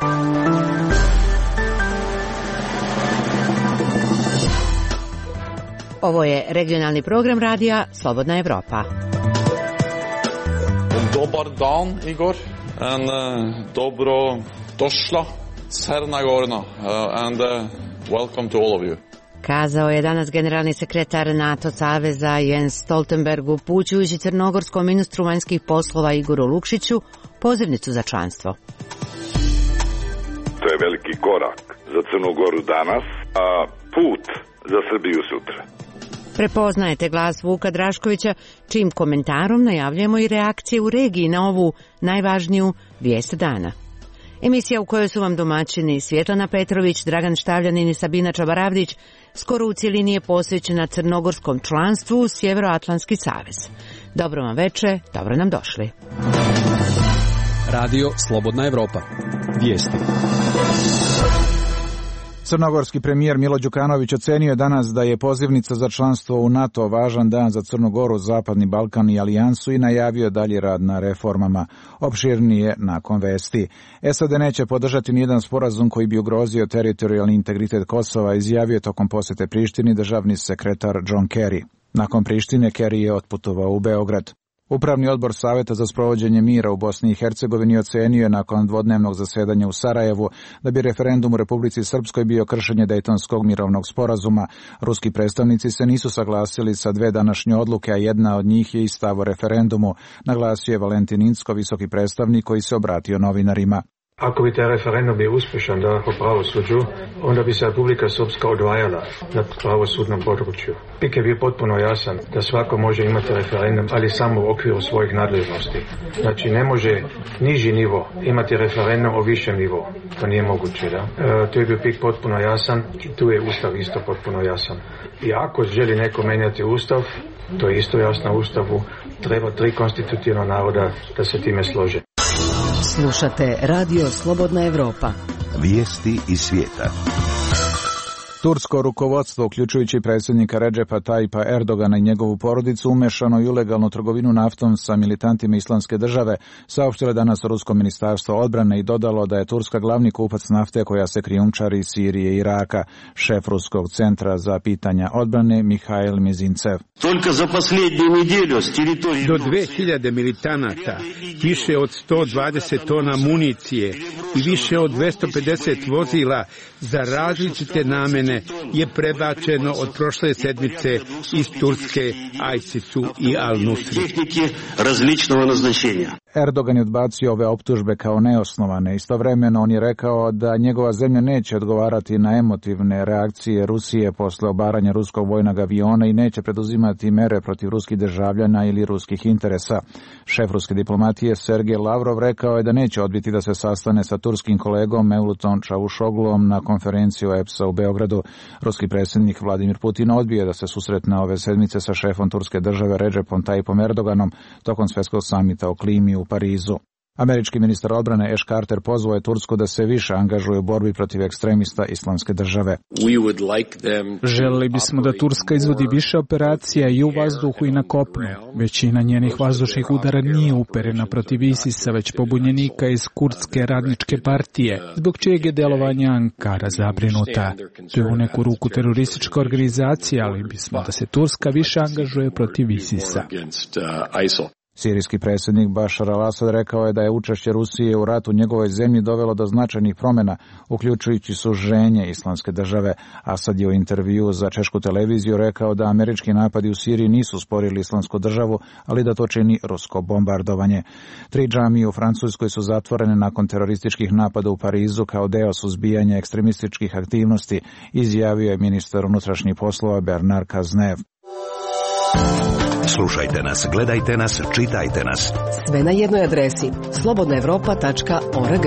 Ovo je regionalni program radija Slobodna Evropa. Dobar dan, Igor, and dobro došla, Crna Gora, and welcome to all of you. Kazao je danas generalni sekretar NATO saveza Jens Stoltenberg upućujući crnogorskom ministru vanjskih poslova Igoru Lukšiću pozivnicu za članstvo. To je veliki korak za Crnu Goru danas, a put za Srbiju sutra. Prepoznajete glas Vuka Draškovića, čijim komentarom najavljujemo i reakcije u regiji na ovu najvažniju vijest dana. Emisija u kojoj su vam domaćini Svjetlana Petrović, Dragan Štavljanin i Sabina Čabaravdić skoro u cjelini je posvećena crnogorskom članstvu u Sjevernoatlantski savez. Dobro vam veče, dobro nam došli. Radio Slobodna Evropa. Vijesti. Crnogorski premijer Milo Đukanović ocenio je danas da je pozivnica za članstvo u NATO važan dan za Crnu Goru, Zapadni Balkan i alijansu i najavio dalji rad na reformama. Opširnije nakon vesti. SAD neće podržati nijedan sporazum koji bi ugrozio teritorijalni integritet Kosova, izjavio tokom posjete Prištini državni sekretar John Kerry. Nakon Prištine Kerry je otputovao u Beograd. Upravni odbor Saveta za sprovođenje mira u Bosni i Hercegovini ocenio je nakon dvodnevnog zasedanja u Sarajevu da bi referendum u Republici Srpskoj bio kršenje Dejtonskog mirovnog sporazuma. Ruski predstavnici se nisu saglasili sa dve današnje odluke, a jedna od njih je i stav o referendumu, naglasio je Valentin Incko, visoki predstavnik koji se obratio novinarima. Ako bi taj referendum bio uspješan da po pravosuđu, onda bi se Republika Srpska odvajala na pravosudnom području. Pik je bio potpuno jasan da svako može imati referendum, ali samo u okviru svojih nadležnosti. Znači ne može niži nivo imati referendum o višem nivou. To nije moguće, da? Tu je bio pik potpuno jasan i tu je Ustav isto potpuno jasan. I ako želi neko menjati Ustav, to je isto jasno u Ustavu, treba 3 konstitutivna naroda da se time slože. Slušate Radio Slobodna Evropa. Vijesti iz svijeta. Tursko rukovodstvo, uključujući predsjednika Redžepa Tajpa Erdogana i njegovu porodicu, umešano i ilegalnu trgovinu naftom sa militantima Islamske države, saopštilo je danas Rusko ministarstvo odbrane i dodalo da je Turska glavni kupac nafte koja se krijumčari iz Sirije i Iraka. Šef Ruskog centra za pitanja odbrane Mihail Mizincev. Do 2000 militanata, više od 120 tona municije i više od 250 vozila za različite namene je prebačeno od prošle sedmice iz Turske ISIS-u i Al-Nusri. Erdogan je odbacio ove optužbe kao neosnovane. Istovremeno on je rekao da njegova zemlja neće odgovarati na emotivne reakcije Rusije posle obaranja ruskog vojnog aviona i neće preduzimati mere protiv ruskih državljana ili ruskih interesa. Šef ruske diplomatije Sergej Lavrov rekao je da neće odbiti da se sastane sa turskim kolegom Mevlutom Čavuşoglom na konferenciju EPS-a u Beogradu. Ruski predsjednik Vladimir Putin odbio da se susretne ove sedmice sa šefom turske države Redžepom Tajipom Erdoganom tokom svjetskog samita o klimi u Parizu. Američki ministar odbrane Ash Carter pozvao je Tursku da se više angažuje u borbi protiv ekstremista Islamske države. Želeli bismo da Turska izvodi više operacija i u vazduhu i na kopnu. Većina njenih vazdušnih udara nije uperena protiv ISIS-a, već pobunjenika iz Kurdske radničke partije, zbog čijeg je delovanja Ankara zabrinuta. To je u neku ruku teroristička organizacija, ali bismo da se Turska više angažuje protiv ISIS-a. Sirijski predsjednik Bašar al-Asad rekao je da je učešće Rusije u ratu u njegovoj zemlji dovelo do značajnih promjena, uključujući suženje Islamske države. Asad je u intervjuu za češku televiziju rekao da američki napadi u Siriji nisu sporili Islamsku državu, ali da to čini rusko bombardovanje. 3 džamije u Francuskoj su zatvorene nakon terorističkih napada u Parizu kao deo suzbijanja ekstremističkih aktivnosti, izjavio je ministar unutrašnjih poslova Bernard Cazeneuve. Slušajte nas, gledajte nas, čitajte nas. Sve na jednoj adresi slobodnaevropa.org.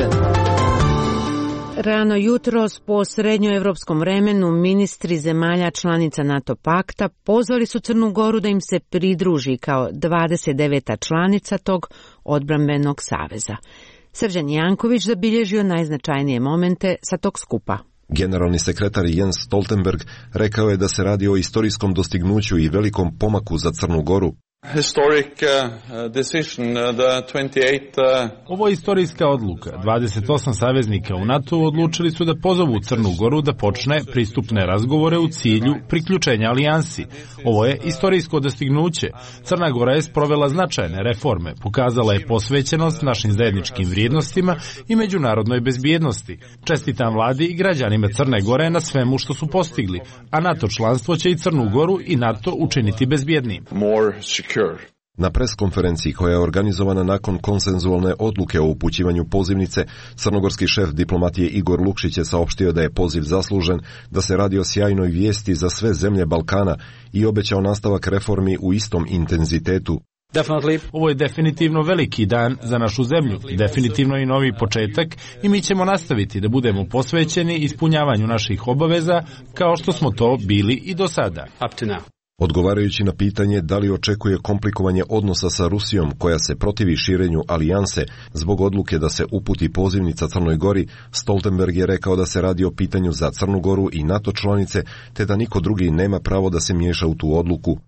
Rano jutros po srednjoevropskom vremenu ministri zemalja članica NATO pakta pozvali su Crnu Goru da im se pridruži kao 29. članica tog odbrambenog saveza. Srđan Janković zabilježio najznačajnije momente sa tog skupa. Generalni sekretar Jens Stoltenberg rekao je da se radi o istorijskom dostignuću i velikom pomaku za Crnu Goru. Ovo je istorijska odluka. 28 saveznika u NATO odlučili su da pozovu Crnu Goru da počne pristupne razgovore u cilju priključenja alijansi. Ovo je istorijsko dostignuće. Crna Gora je sprovela značajne reforme, pokazala je posvećenost našim zajedničkim vrijednostima i međunarodnoj bezbjednosti. Čestitam vladi i građanima Crne Gore na svemu što su postigli, a NATO članstvo će i Crnu Goru i NATO učiniti bezbjednijim. Na preskonferenciji koja je organizovana nakon konsenzualne odluke o upućivanju pozivnice, crnogorski šef diplomatije Igor Lukšić je saopštio da je poziv zaslužen, da se radi o sjajnoj vijesti za sve zemlje Balkana i obećao nastavak reformi u istom intenzitetu. Ovo je definitivno veliki dan za našu zemlju, definitivno i novi početak i mi ćemo nastaviti da budemo posvećeni ispunjavanju naših obaveza kao što smo to bili i do sada. Odgovarajući na pitanje da li očekuje komplikovanje odnosa sa Rusijom koja se protivi širenju alijanse zbog odluke da se uputi pozivnica Crnoj Gori, Stoltenberg je rekao da se radi o pitanju za Crnu Goru i NATO članice, te da niko drugi nema pravo da se miješa u tu odluku.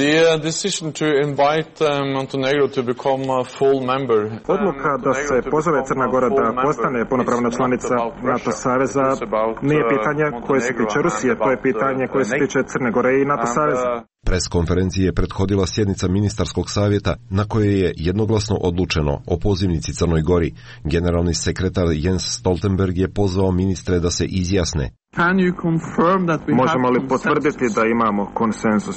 Odluka da se pozove Crna Gora da postane punopravna članica NATO saveza nije pitanje koje se tiče Rusije, to je pitanje koje se tiče Crne Gore i NATO saveza. Preskonferenciji je prethodila sjednica ministarskog savjeta na kojoj je jednoglasno odlučeno o pozivnici Crnoj Gori. Generalni sekretar Jens Stoltenberg je pozvao ministre da se izjasne. Možemo li potvrditi da imamo konsenzus?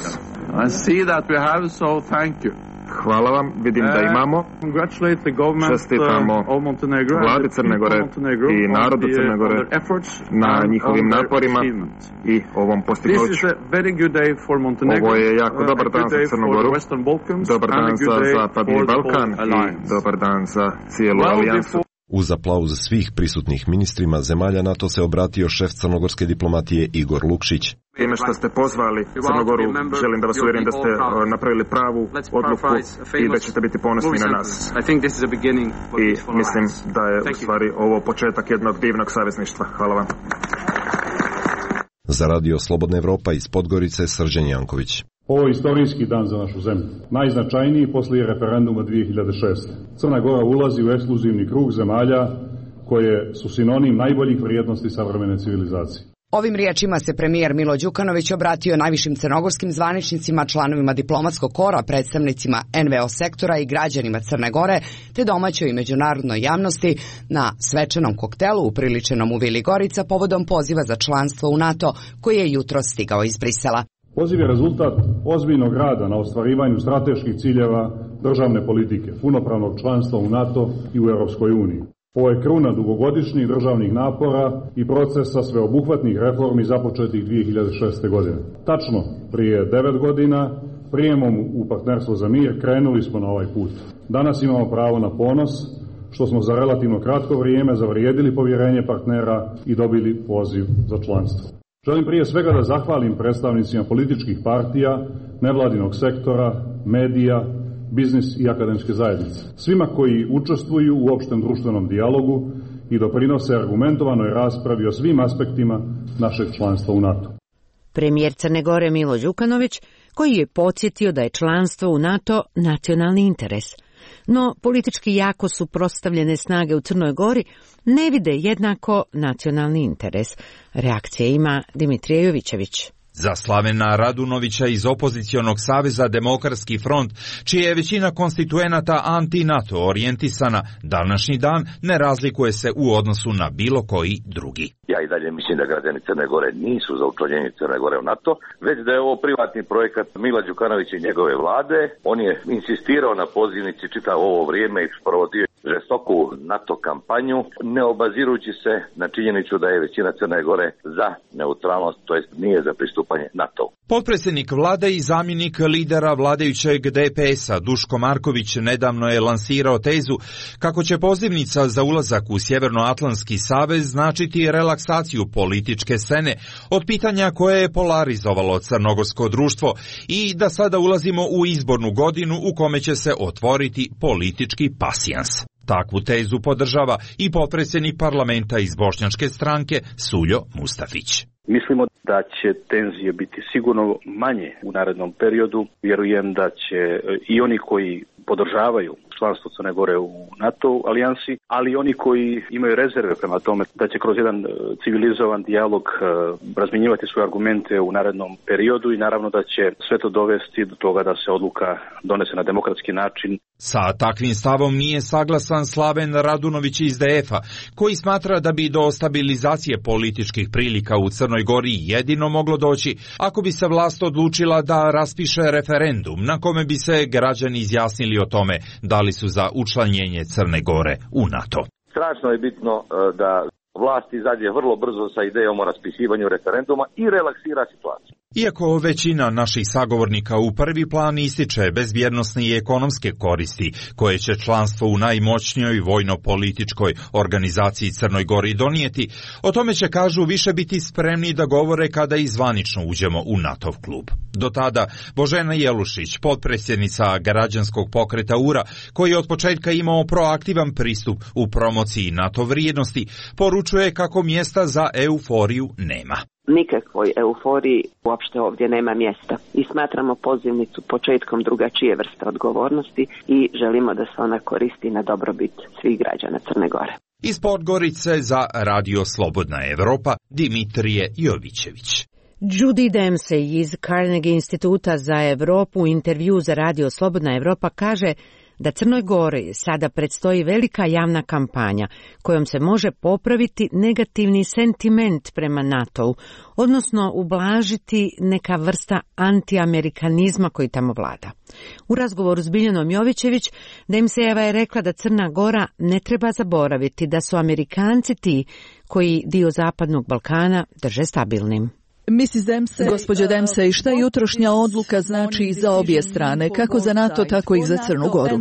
Hvala vam, vidim da imamo. Čestitamo vladi Crne Gore i narodu Crne Gore na njihovim naporima i ovom postignuću. Ovo je jako dobar dan za Crnu Goru, dobar dan za Zapadni Balkan i dobar dan za cijelu alijansu. Uz aplauz svih prisutnih ministrima zemalja NATO se obratio šef crnogorske diplomatije Igor Lukšić. Time što ste pozvali Crnogoru, želim da vas uvjerim da ste napravili pravu odluku i da ćete biti ponosni na nas. I mislim da je u stvari ovo početak jednog divnog savezništva. Hvala vam. Za radio Slobodna Evropa iz Podgorice, Srđan Janković. Ovo je istorijski dan za našu zemlju. Najznačajniji poslije referenduma 2006. Crna Gora ulazi u ekskluzivni krug zemalja koje su sinonim najboljih vrijednosti savremene civilizacije. Ovim riječima se premijer Milo Đukanović obratio najvišim crnogorskim zvaničnicima, članovima diplomatskog kora, predstavnicima NVO sektora i građanima Crne Gore, te domaćoj i međunarodnoj javnosti na svečanom koktelu upriličenom u Vili Gorica povodom poziva za članstvo u NATO koji je jutros stigao iz Brisela. Poziv je rezultat ozbiljnog rada na ostvarivanju strateških ciljeva državne politike, punopravnog članstva u NATO i u Europskoj uniji. Ovo je kruna dugogodišnjih državnih napora i procesa sveobuhvatnih reformi započetih 2006. godine. Tačno prije 9 godina, prijemom u partnerstvo za mir, krenuli smo na ovaj put. Danas imamo pravo na ponos, što smo za relativno kratko vrijeme zavrijedili povjerenje partnera i dobili poziv za članstvo. Želim prije svega da zahvalim predstavnicima političkih partija, nevladinog sektora, medija, biznis i akademske zajednice. Svima koji učestvuju u opštem društvenom dijalogu i doprinose argumentovanoj raspravi o svim aspektima našeg članstva u NATO. Premijer Crne Gore Milo Đukanović, koji je podsjetio da je članstvo u NATO nacionalni interes. No, politički jako suprotstavljene snage u Crnoj Gori ne vide jednako nacionalni interes. Reakcije ima Dimitrije Jovićević. Za Slavena Radunovića iz opozicionog saveza Demokratski front, čija je većina konstituenata anti-NATO orijentisana, današnji dan ne razlikuje se u odnosu na bilo koji drugi. Ja i dalje mislim da građani Crne Gore nisu za učlanjenje Crne Gore u NATO, već da je ovo privatni projekat Mila Đukanovića i njegove vlade. On je insistirao na pozivnici čitavo ovo vrijeme i provodio žestoku NATO kampanju, ne obazirujući se na činjenicu da je većina Crne Gore za neutralnost, to jest nije za pristupanje NATO. Potpredsjednik vlade i zamjenik lidera vladajućeg DPS-a Duško Marković nedavno je lansirao tezu kako će pozivnica za ulazak u Sjevernoatlantski savez značiti relaksaciju političke scene od pitanja koje je polarizovalo crnogorsko društvo i da sada ulazimo u izbornu godinu u kome će se otvoriti politički pasijans. Takvu tezu podržava i potpredsjednik parlamenta iz bošnjačke stranke Suljo Mustafić. Mislimo da će tenzije biti sigurno manje u narednom periodu. Vjerujem da će i oni koji podržavaju članstvo Crne Gore u NATO alijansi, ali i oni koji imaju rezerve prema tome da će kroz jedan civilizovan dijalog razmjenjivati svoje argumente u narednom periodu i naravno da će sve to dovesti do toga da se odluka donese na demokratski način. Sa takvim stavom nije saglasan Slaven Radunović iz DF-a, koji smatra da bi do stabilizacije političkih prilika u Crnoj Gori jedino moglo doći ako bi se vlast odlučila da raspiše referendum na kome bi se građani izjasnili o tome da li su za učlanjenje Crne Gore u NATO. Strašno je bitno da vlast izađe vrlo brzo sa idejom o raspisivanju referenduma i relaksira situaciju. Iako većina naših sagovornika u prvi plan ističe bezbjednosne i ekonomske koristi koje će članstvo u najmoćnijoj vojno-političkoj organizaciji Crnoj Gori donijeti, o tome će, kažu, više biti spremni da govore kada i zvanično uđemo u NATO-v klub. Do tada Božena Jelušić, potpredsjednica građanskog pokreta URA, koji je od početka imao proaktivan pristup u promociji NATO vrijednosti, poručuje kako mjesta za euforiju nema. Nikakvoj euforiji uopšte ovdje nema mjesta i smatramo pozivnicu početkom drugačije vrste odgovornosti i želimo da se ona koristi na dobrobit svih građana Crne Gore. Iz Podgorice za Radio Slobodna Evropa, Dimitrije Jovićević. Judy Dempsey iz Carnegie instituta za Evropu u intervju za Radio Slobodna Evropa kaže da Crnoj Gori sada predstoji velika javna kampanja kojom se može popraviti negativni sentiment prema NATO-u, odnosno ublažiti neka vrsta antiamerikanizma koji tamo vlada. U razgovoru s Biljanom Jovićević, Dempseyjeva je rekla da Crna Gora ne treba zaboraviti da su Amerikanci ti koji dio Zapadnog Balkana drže stabilnim. Gospođo Dempsey, šta jutrošnja odluka znači za obje strane, kako za NATO, tako i za Crnu Goru?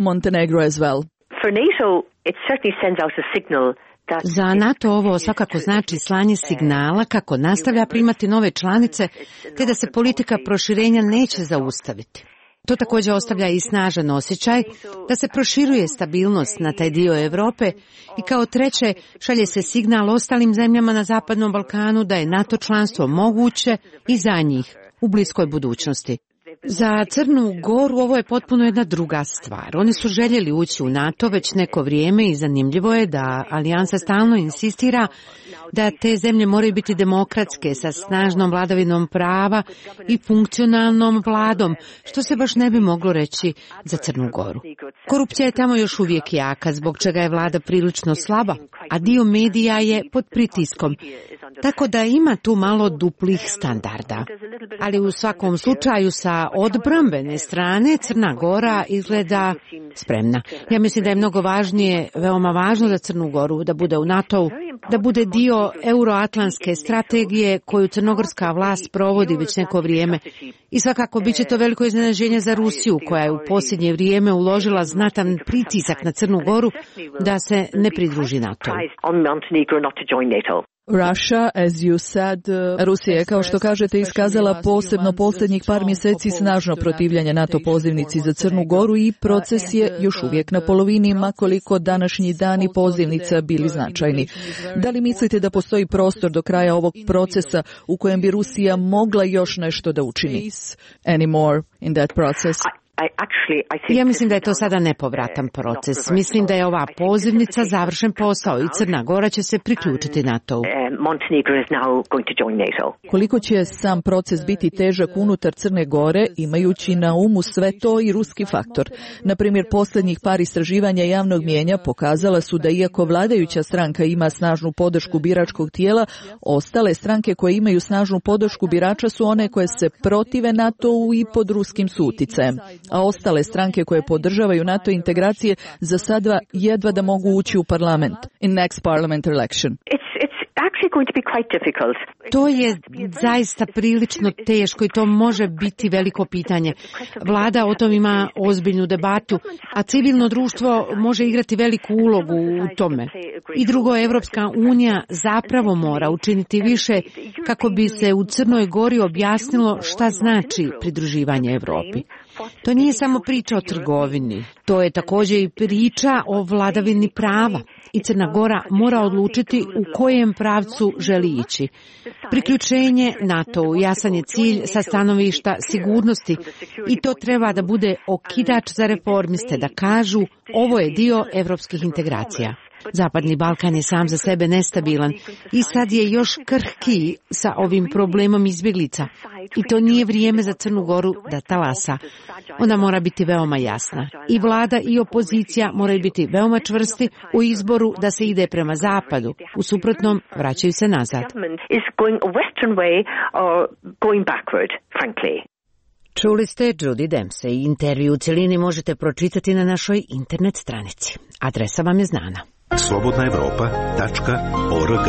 Za NATO ovo svakako znači slanje signala kako nastavlja primati nove članice, te da se politika proširenja neće zaustaviti. To također ostavlja i snažan osjećaj da se proširuje stabilnost na taj dio Europe i kao treće šalje se signal ostalim zemljama na Zapadnom Balkanu da je NATO članstvo moguće i za njih u bliskoj budućnosti. Za Crnu Goru ovo je potpuno jedna druga stvar. Oni su željeli ući u NATO već neko vrijeme i zanimljivo je da alijansa stalno insistira da te zemlje moraju biti demokratske sa snažnom vladavinom prava i funkcionalnom vladom, što se baš ne bi moglo reći za Crnu Goru. Korupcija je tamo još uvijek jaka, zbog čega je vlada prilično slaba, a dio medija je pod pritiskom. Tako da ima tu malo duplih standarda. Ali u svakom slučaju sa odbrambene strane Crna Gora izgleda spremna. Ja mislim da je mnogo važnije, veoma važno za Crnu Goru da bude u NATO-u, da bude dio euroatlantske strategije koju crnogorska vlast provodi već neko vrijeme. I svakako bit će to veliko iznenađenje za Rusiju, koja je u posljednje vrijeme uložila znatan pritisak na Crnu Goru da se ne pridruži NATO-u. Rusija je, kao što kažete, iskazala posebno posljednjih par mjeseci snažno protivljenje NATO pozivnici za Crnu Goru i proces je još uvijek na polovini, makoliko današnji dani pozivnica bili značajni. Da li mislite da postoji prostor do kraja ovog procesa u kojem bi Rusija mogla još nešto da učini? Ja mislim da je to sada nepovratan proces. Mislim da je ova pozivnica završen posao i Crna Gora će se priključiti NATO-u. Koliko će sam proces biti težak unutar Crne Gore, imajući na umu sve to i ruski faktor? Na primjer, posljednjih par istraživanja javnog mijenja pokazala su da iako vladajuća stranka ima snažnu podršku biračkog tijela, ostale stranke koje imaju snažnu podršku birača su one koje se protive NATO-u i pod ruskim uticajem. A ostale stranke koje podržavaju NATO integracije za sada jedva da mogu ući u parlament. In next parliament election. To je zaista prilično teško i to može biti veliko pitanje. Vlada o tom ima ozbiljnu debatu, a civilno društvo može igrati veliku ulogu u tome. I drugo, Evropska unija zapravo mora učiniti više kako bi se u Crnoj Gori objasnilo šta znači pridruživanje Evropi. To nije samo priča o trgovini, to je također i priča o vladavini prava. I Crna Gora mora odlučiti u kojem pravcu želi ići. Priključenje NATO-u jasan je cilj sa stanovišta sigurnosti i to treba da bude okidač za reformiste, da kažu ovo je dio evropskih integracija. Zapadni Balkan je sam za sebe nestabilan i sad je još krhkiji sa ovim problemom izbjeglica. I to nije vrijeme za Crnu Goru da talasa. Ona mora biti veoma jasna. I vlada i opozicija moraju biti veoma čvrsti u izboru da se ide prema zapadu. U suprotnom, vraćaju se nazad. Čuli ste Judy Dempsey. Intervju u cjelini možete pročitati na našoj internet stranici. Adresa vam je znana. slobodnaevropa.org.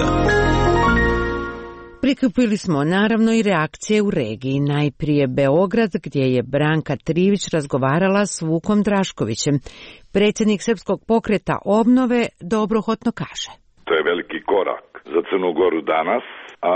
Prikupili smo naravno i reakcije u regiji. Najprije Beograd, gdje je Branka Trivić razgovarala s Vukom Draškovićem. Predsjednik Srpskog pokreta obnove dobrohotno kaže. To je veliki korak za Crnu Goru danas, a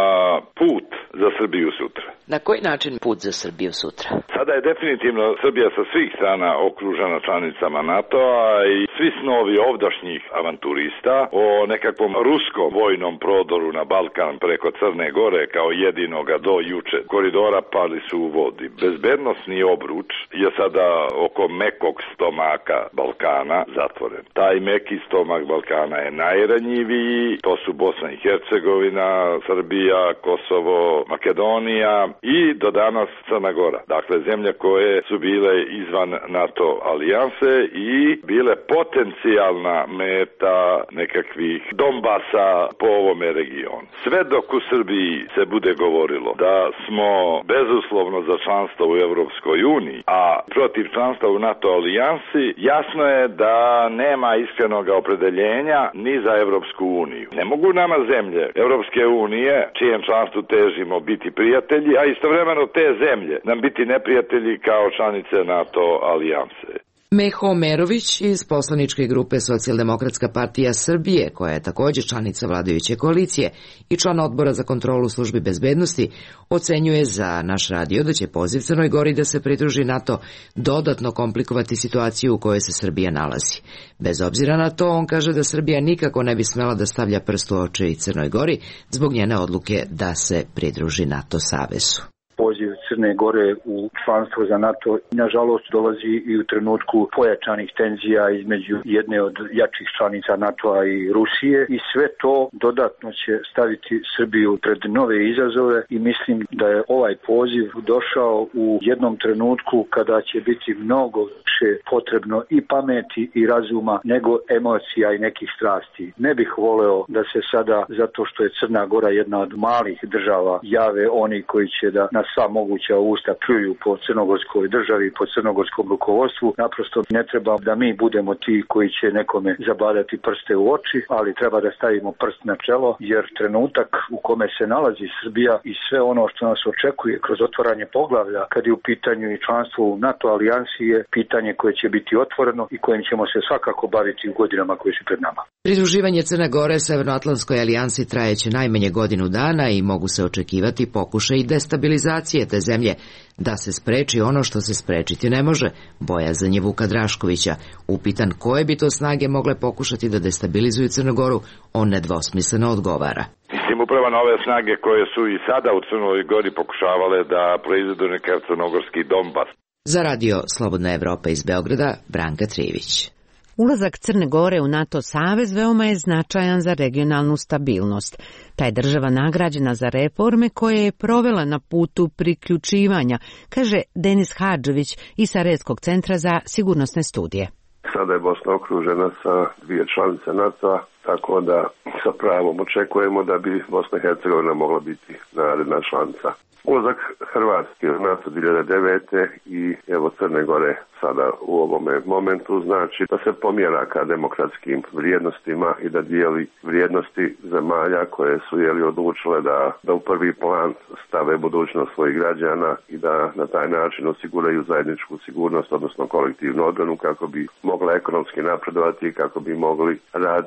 put za Srbiju sutra. Na koji način put za Srbiju sutra? Sada je definitivno Srbija sa svih strana okružena članicama NATO-a i svi snovi ovdašnjih avanturista o nekakvom ruskom vojnom prodoru na Balkan preko Crne Gore kao jedinoga do juče koridora pali su u vodi. Bezbednosni obruč je sada oko mekog stomaka Balkana zatvoren. Taj meki stomak Balkana je najranjiviji, to su Bosna i Hercegovina, Srbija, Kosovo, Makedonija i do danas Crna Gora. Dakle, zemlje koje su bile izvan NATO alijanse i bile potencijalna meta nekakvih Donbasa po ovome regionu. Sve dok u Srbiji se bude govorilo da smo bezuslovno za članstvo u Evropskoj uniji, a protiv članstva u NATO alijansi, jasno je da nema iskrenog opredeljenja ni za Evropsku uniju. Ne mogu nama zemlje Evropske unije, čijem članstvu težimo, biti prijatelji, a istovremeno te zemlje nam biti neprijatelji kao članice NATO alijanse. Meho Merović iz poslaničke grupe Socijaldemokratska partija Srbije, koja je također članica vladajuće koalicije i član odbora za kontrolu službi bezbednosti, ocenjuje za naš radio da će poziv Crnoj Gori da se pridruži NATO dodatno komplikovati situaciju u kojoj se Srbija nalazi. Bez obzira na to, on kaže da Srbija nikako ne bi smela da stavlja prst u oči i Crnoj Gori zbog njene odluke da se pridruži NATO savezu. Poziv Crne Gore u članstvo za NATO nažalost dolazi i u trenutku pojačanih tenzija između jedne od jačih članica NATO-a i Rusije i sve to dodatno će staviti Srbiju pred nove izazove i mislim da je ovaj poziv došao u jednom trenutku kada će biti mnogo više potrebno i pameti i razuma nego emocija i nekih strasti. Ne bih voleo da se sada, zato što je Crna Gora jedna od malih država, jave oni koji će da na sva moguća usta pljuju po crnogorskoj državi i po crnogorskom rukovodstvu. Naprosto ne treba da mi budemo ti koji će nekome zabadati prste u oči, ali treba da stavimo prst na čelo, jer trenutak u kome se nalazi Srbija i sve ono što nas očekuje kroz otvaranje poglavlja, kad je u pitanju i članstvo u NATO alijansi, je pitanje koje će biti otvoreno i kojim ćemo se svakako baviti u godinama koje su pred nama. Pridruživanje Crne Gore Severnoatlantskoj alijansi trajeće najmanje godinu dana i mogu se očekivati pokušaj i destabilizacije te zemlje, da se spreči ono što se sprečiti ne može, bojazan je Vuka Draškovića. Upitan koje bi to snage mogle pokušati da destabilizuju Crnu Goru, on nedvosmisleno odgovara. Mislim upravo na ove snage koje su i sada u Crnoj Gori pokušavale da proizvedu nekav crnogorski Donbas. Za radio Slobodna Evropa iz Beograda, Branka Trivić. Ulazak Crne Gore u NATO savez veoma je značajan za regionalnu stabilnost. Ta je država nagrađena za reforme koje je provela na putu priključivanja, kaže Denis Hadžević iz Sarajevskog centra za sigurnosne studije. Sada je Bosna okružena sa dvije članice NATO-a, tako da sa pravom očekujemo da bi Bosna i Hercegovina mogla biti naredna članica. Ulazak Hrvatske u NATO 2009. i evo Crne Gore sada u ovome momentu znači da se pomjera ka demokratskim vrijednostima i da dijeli vrijednosti zemalja koje su odlučile da u prvi plan stave budućnost svojih građana i da na taj način osiguraju zajedničku sigurnost, odnosno kolektivnu odbranu kako bi mogla ekonomski napredovati i kako bi mogli raditi na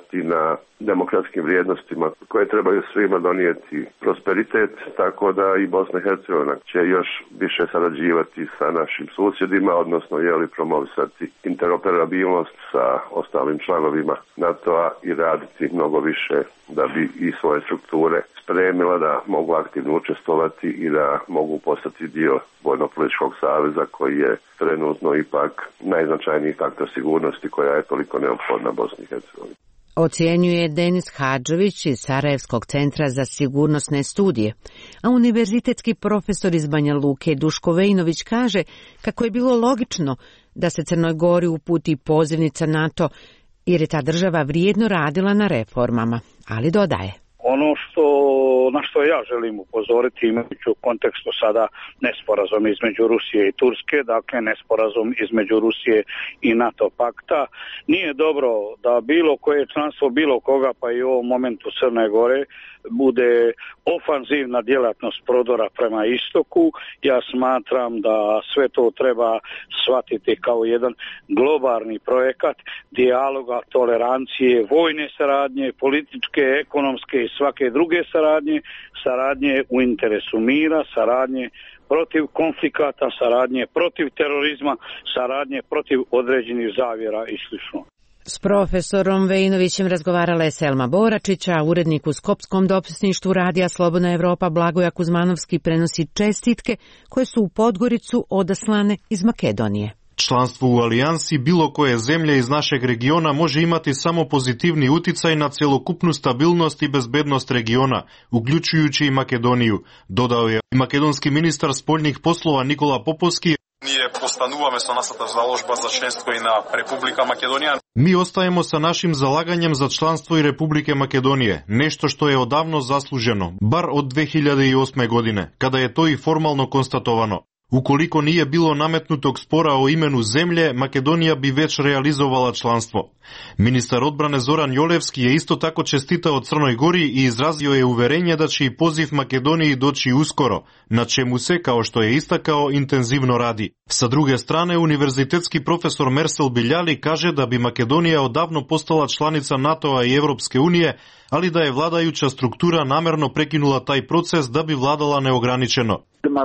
na demokratskim vrijednostima koje trebaju svima donijeti prosperitet, tako da i Bosna i Hercegovina će još više sarađivati sa našim susjedima, odnosno promovisati interoperabilnost sa ostalim članovima NATO-a i raditi mnogo više da bi i svoje strukture spremila da mogu aktivno učestvovati i da mogu postati dio vojno-političkog saveza koji je trenutno ipak najznačajniji faktor sigurnosti koja je toliko neophodna Bosni i Hercegovini. Ocjenjuje Denis Hadžović iz Sarajevskog centra za sigurnosne studije, a univerzitetski profesor iz Banja Luke Duško Vejnović kaže kako je bilo logično da se Crnoj Gori uputi pozivnica NATO, jer je ta država vrijedno radila na reformama, ali dodaje. Ono na što ja želim upozoriti, imajući u kontekstu sada nesporazum između Rusije i Turske, dakle nesporazum između Rusije i NATO pakta, nije dobro da bilo koje članstvo bilo koga, pa i u ovom momentu Crne Gore, bude ofanzivna djelatnost prodora prema istoku. Ja smatram da sve to treba shvatiti kao jedan globalni projekat dijaloga, tolerancije, vojne saradnje, političke, ekonomske i svake druge saradnje u interesu mira, saradnje protiv konflikata, saradnje protiv terorizma, saradnje protiv određenih zavjera i slično. S profesorom Vejnovićem razgovarala je Selma Boračić, a urednik u Skopskom dopisništvu Radija Slobodna Evropa Blagoja Kuzmanovski prenosi čestitke koje su u Podgoricu odaslane iz Makedonije. Članstvo u alijansi bilo koje zemlje iz našeg regiona može imati samo pozitivni uticaj na celokupnu stabilnost i bezbednost regiona, uključujući i Makedoniju, dodao je makedonski ministar spoljnih poslova Nikola Popovski. Mi ostajemo sa našim zalaganjem za članstvo i Republike Makedonije, nešto što je odavno zasluženo, bar od 2008. godine, kada je to i formalno konstatovano. Ukoliko nije bilo nametnutog spora o imenu zemlje, Makedonija bi već realizovala članstvo. Ministar odbrane Zoran Jolevski je isto tako čestitao Crnoj Gori i izrazio je uverenje da će i poziv Makedoniji doći uskoro, na čemu se, kao što je istakao, intenzivno radi. Sa druge strane, univerzitetski profesor Mersel Biljali kaže da bi Makedonija odavno postala članica NATO-a i Evropske unije, ali da je vladajuća struktura namerno prekinula taj proces da bi vladala neograničeno.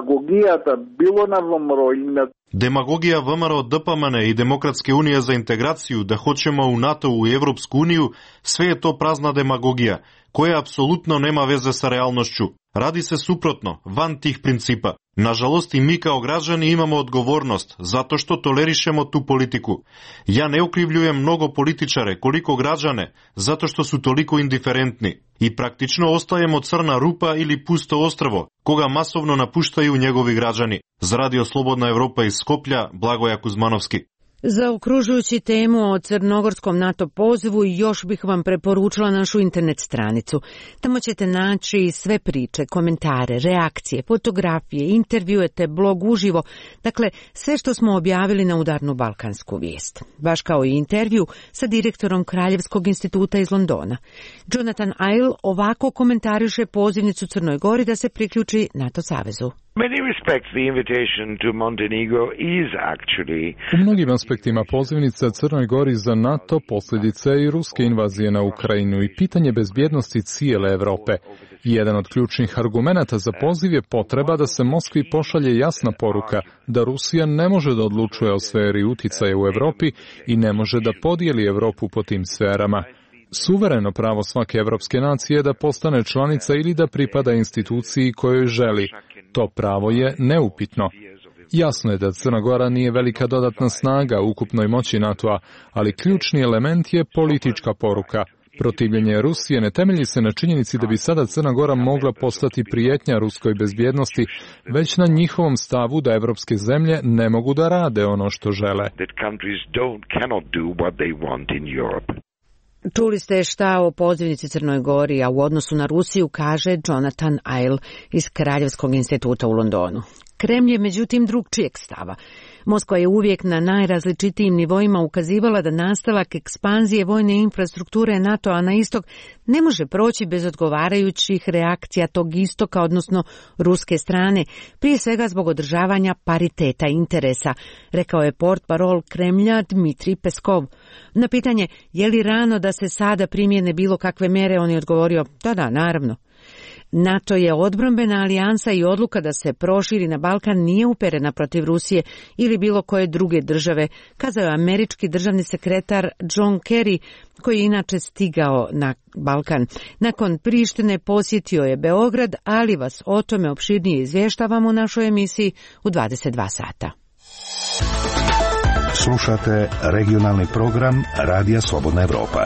Demagogija VMRO DPMN i Demokratske unije za integraciju da hoćemo u NATO i Evropsku uniju, sve je to prazna demagogija, koja apsolutno nema veze sa realnošću. Radi se suprotno, van tih principa. Nažalost i mi kao građani imamo odgovornost, zato što tolerišemo tu politiku. Ja ne okrivljujem mnogo političare, koliko građane, zato što su toliko indiferentni. I praktično ostajemo crna rupa ili pusto ostrvo, koga masovno napuštaju njegovi građani. Za Radio Slobodna Evropa iz Skoplja, Blagoja Kuzmanovski. Zaokružujući temu o crnogorskom NATO pozivu, još bih vam preporučila našu internet stranicu. Tamo ćete naći sve priče, komentare, reakcije, fotografije, intervjue te blog uživo, dakle sve što smo objavili na Udarnu balkansku vijest. Baš kao i intervju sa direktorom Kraljevskog instituta iz Londona. Jonathan Iles ovako komentariše pozivnicu Crnoj Gori da se priključi NATO savezu. U mnogim aspektima pozivnica Crnoj Gori za NATO posljedica je i ruske invazije na Ukrajinu i pitanje bezbjednosti cijele Europe. Jedan od ključnih argumenata za poziv je potreba da se Moskvi pošalje jasna poruka da Rusija ne može da odlučuje o sferi uticaja u Europi i ne može da podijeli Europu po tim sferama. Suvereno pravo svake evropske nacije je da postane članica ili da pripada instituciji kojoj želi. To pravo je neupitno. Jasno je da Crna Gora nije velika dodatna snaga u ukupnoj moći NATO-a, ali ključni element je politička poruka. Protivljenje Rusije ne temelji se na činjenici da bi sada Crna Gora mogla postati prijetnja ruskoj bezbjednosti, već na njihovom stavu da evropske zemlje ne mogu da rade ono što žele. Čuli ste šta o pozivnici Crnoj Gori, a u odnosu na Rusiju kaže Jonathan Iles iz Kraljevskog instituta u Londonu. Kremlj je međutim drugčijeg stava. Moskva je uvijek na najrazličitijim nivoima ukazivala da nastavak ekspanzije vojne infrastrukture NATO-a na istok ne može proći bez odgovarajućih reakcija tog istoka, odnosno ruske strane, prije svega zbog održavanja pariteta interesa, rekao je portparol Kremlja Dmitrij Peskov. Na pitanje je li rano da se sada primjene bilo kakve mjere, on je odgovorio da, naravno. NATO je odbrambena alijansa i odluka da se proširi na Balkan nije uperena protiv Rusije ili bilo koje druge države, kazao je američki državni sekretar John Kerry, koji je inače stigao na Balkan. Nakon Prištine posjetio je Beograd, ali vas o tome opširnije izvještavamo u našoj emisiji u 22 sata. Slušate regionalni program Radija Slobodna Evropa.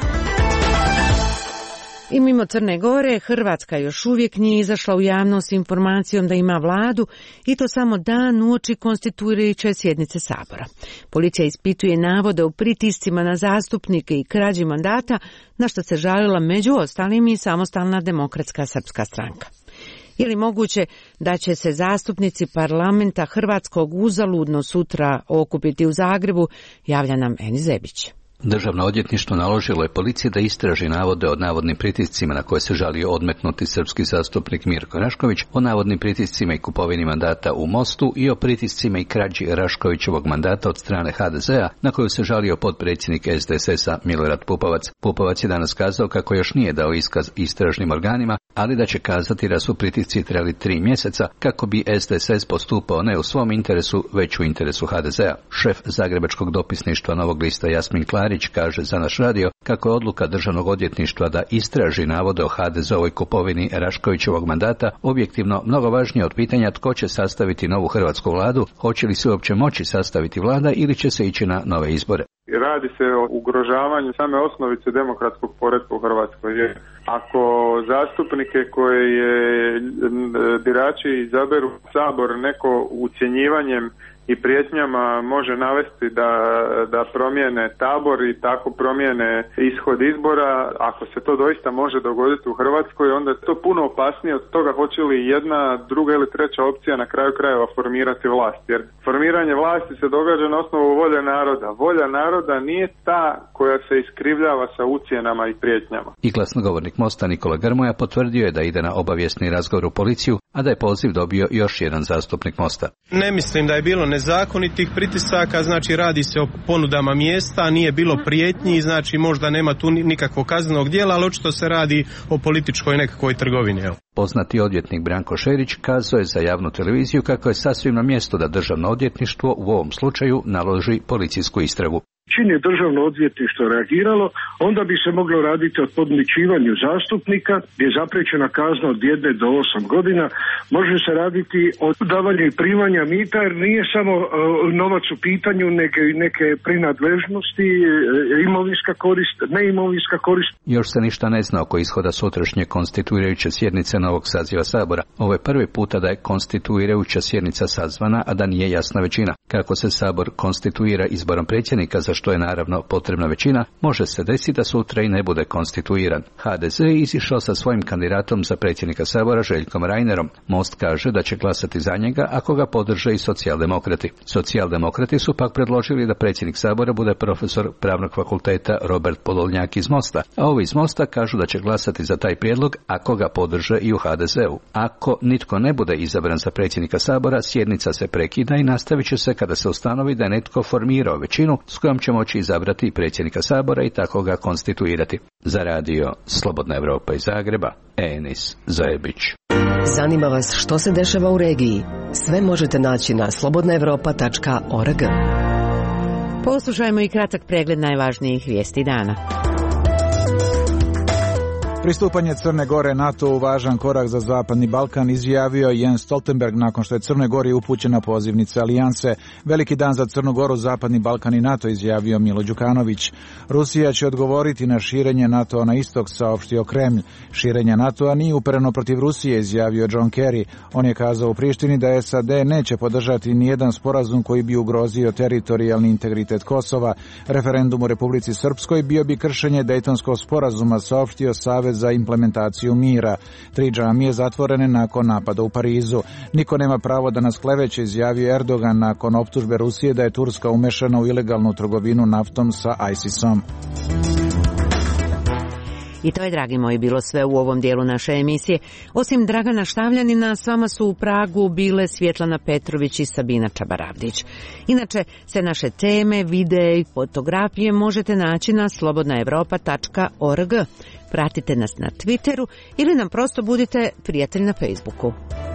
I mimo Crne Gore, Hrvatska još uvijek nije izašla u javnost s informacijom da ima vladu, i to samo dan uoči konstituirajuće sjednice Sabora. Policija ispituje navode o pritiscima na zastupnike i krađi mandata, na što se žalila među ostalim i Samostalna demokratska srpska stranka. Je li moguće da će se zastupnici parlamenta hrvatskog uzaludno sutra okupiti u Zagrebu, javlja nam Eni Zebić. Državno odvjetništvo naložilo je policiji da istraži navode o navodnim pritiscima na koje se žalio odmetnuti srpski zastupnik Mirko Rašković, o navodnim pritiscima i kupovini mandata u Mostu i o pritiscima i krađi Raškovićevog mandata od strane HDZ-a na koju se žalio potpredsjednik SDSS-a Milorad Pupovac. Pupovac je danas kazao kako još nije dao iskaz istražnim organima, ali da će kazati da su pritisci trajali 3 mjeseca kako bi SDSS postupao ne u svom interesu, već u interesu HDZ-a. Šef Zagrebačkog dopisništva Novog lista Jasmin Klarić kaže za naš radio kako je odluka Državnog odvjetništva da istraži navode o HDZ-ovoj kupovini Raškovićevog mandata objektivno mnogo važnije od pitanja tko će sastaviti novu hrvatsku vladu, hoće li se uopće moći sastaviti vlada ili će se ići na nove izbore. Radi se o ugrožavanju same osnovice demokratskog poretka u Hrvatskoj. Jer ako zastupnike koje je birači izaberu u Sabor neko ucjenjivanjem i prijetnjama može navesti da promijene tabor i tako promijene ishod izbora, ako se to doista može dogoditi u Hrvatskoj, onda je to puno opasnije od toga hoće li jedna, druga ili treća opcija na kraju krajeva formirati vlast. Jer formiranje vlasti se događa na osnovu volje naroda. Volja naroda nije ta koja se iskrivljava sa ucjenama i prijetnjama. I glasnogovornik Mosta Nikola Grmoja potvrdio je da ide na obavijesni razgovor u policiju, a da je poziv dobio još jedan zastupnik Mosta. Ne mislim da je bilo nezakonitih pritisaka, znači radi se o ponudama mjesta, nije bilo prijetnji, znači možda nema tu nikakvog kaznenog djela, ali očito se radi o političkoj nekakvoj trgovini. Evo. Poznati odvjetnik Branko Šerić kazao je za javnu televiziju kako je sasvim na mjestu da Državno odvjetništvo u ovom slučaju naloži policijsku istragu. Čim je Državno odvjetništvo reagiralo, onda bi se moglo raditi o podmićivanju zastupnika, gdje je zapriječena kazna od 1 do 8 godina. Može se raditi o davanju i primanja mita, jer nije samo novac u pitanju, nego i neke prinadležnosti, imovinska korist, neimovinska korist. Još se ništa ne zna oko ishoda sutrašnje konstituirajuće sjednice novog saziva Sabora. Ovo je prvi puta da je konstituirajuća sjednica sazvana, a da nije jasna većina. Kako se Sabor konstituira izborom predsjednika, za što je naravno potrebna većina, može se desiti da sutra i ne bude konstituiran. HDZ je izišao sa svojim kandidatom za predsjednika Sabora Željkom Reinerom. Most kaže da će glasati za njega ako ga podrže i socijaldemokrati. Socijaldemokrati su pak predložili da predsjednik Sabora bude profesor Pravnog fakulteta Robert Podolnjak iz Mosta, a ovi iz Mosta kažu da će glasati za taj prijedlog ako ga podrže i u HDZ-u. Ako nitko ne bude izabran za predsjednika Sabora, sjednica se prekida i nastavit će se kada se ustanovi da je netko formirao većinu s kojom će moći izabrati predsjednika Sabora i tako ga konstituirati. Za radio Slobodna Evropa iz Zagreba, Enis Zajebić. Zanima vas što se dešava u regiji? Sve možete naći na slobodnaevropa.org. Poslušajmo i kratak pregled najvažnijih vijesti dana. Pristupanje Crne Gore NATO-u važan korak za Zapadni Balkan, izjavio Jens Stoltenberg nakon što je Crnoj Gori upućena pozivnica alijanse. Veliki dan za Crnu Goru, Zapadni Balkan i NATO, izjavio Milo Đukanović. Rusija će odgovoriti na širenje NATO-a na istok, saopštio Kremlj. Širenje NATO-a nije upereno protiv Rusije, izjavio John Kerry. On je kazao u Prištini da SAD neće podržati nijedan sporazum koji bi ugrozio teritorijalni integritet Kosova. Referendum u Republici Srpskoj bio bi kršenje Dejtonskog sporazuma, saopštio Savez za implementaciju mira. 3 džamije zatvorene nakon napada u Parizu. Niko nema pravo da nas kleveće, izjavio Erdogan nakon optužbe Rusije da je Turska umešana u ilegalnu trgovinu naftom sa ISIS-om. I to je, dragi moji, bilo sve u ovom dijelu naše emisije. Osim Dragana Štavljanina, s vama su u Pragu bile Svjetlana Petrović i Sabina Čabaravdić. Inače, sve naše teme, videe i fotografije možete naći na slobodnaevropa.org. Pratite nas na Twitteru ili nam prosto budite prijatelj na Facebooku.